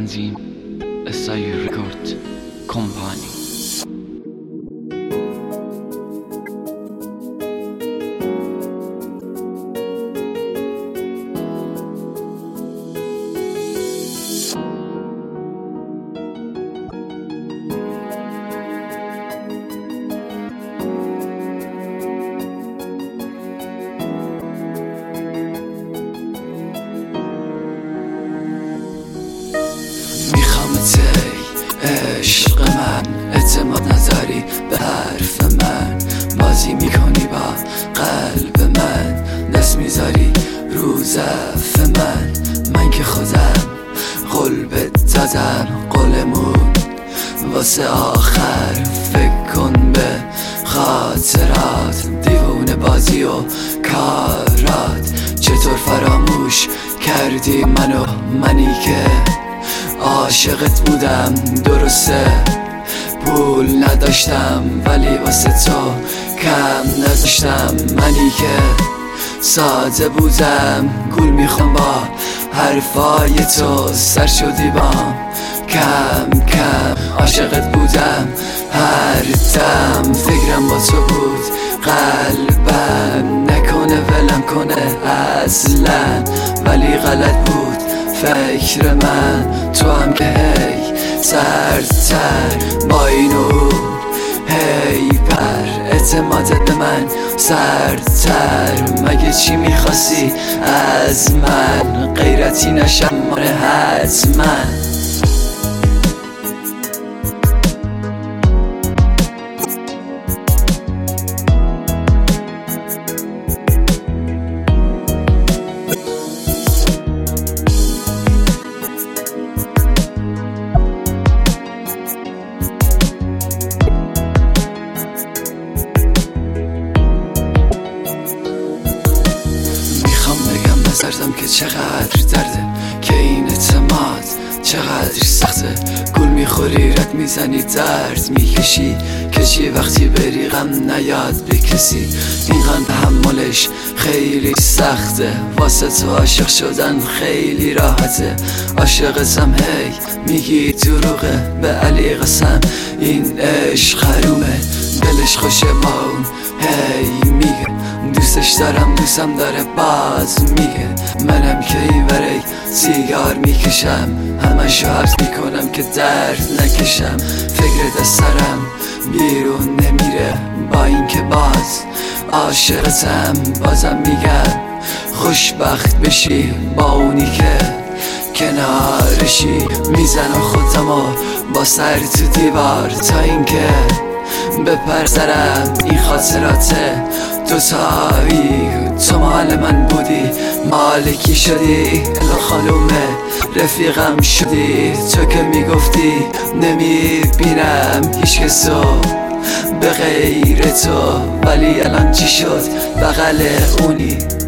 تنظیم اسای رکورد کمپانی. عشق من اعتماد نظری به حرف من، بازی میکنی با قلب من، دست میذاری رو ضعف من که خودم قول بهت دادم، قولمون واسه آخر، فکر کن به خاطرات، دیوونه بازی و کارات، چطور فراموش کردی منی که عاشقت بودم. درسته پول نداشتم ولی واسه تو کم نذاشتم، منی که ساده بودم، گول میخوام با حرفای تو، سر شدی بام کم کم، عاشقت بودم هر دم، فکرم با تو بود قلبم، نکنه ولم کنه اصلا، ولی غلط بود فکر من، تو هم که هی سردتر با اینو هی پر، اعتمادت به من سردتر، مگه چی میخواستی از من؟ غیرتی نشم ماره حتما. بزردم که چقدر درده، که این اعتماد چقدر سخته، گول میخوری رد میزنی درد میکشی، که چی وقتی بری غم نیاد به کسی، این غم تحملش خیلی سخته، واسه تو عاشق شدن خیلی راحته، عاشقتم هی میگی دروغه، به علی قسم این عشق حرومه، دلش خوشه با اون هی میگه دوستش دارم، دوستم داره باز میگه، منم که ایوره سیگار میکشم، همشو حبس میکنم که درد نکشم، فکرت از سرم بیرون نمیره، با اینکه باز عاشقتم، بازم میگم خوشبخت بشی با اونی که کنارشی، میزنم خودمو با سر تو دیوار تا اینکه بپرسرم این خاطراته، دوتایی تو مال من بودی، مالکی شدی، الا خانومه رفیقم شدی، تو که میگفتی نمیبینم هیچ کسو به غیر تو، ولی الان چی شد بغل اونی؟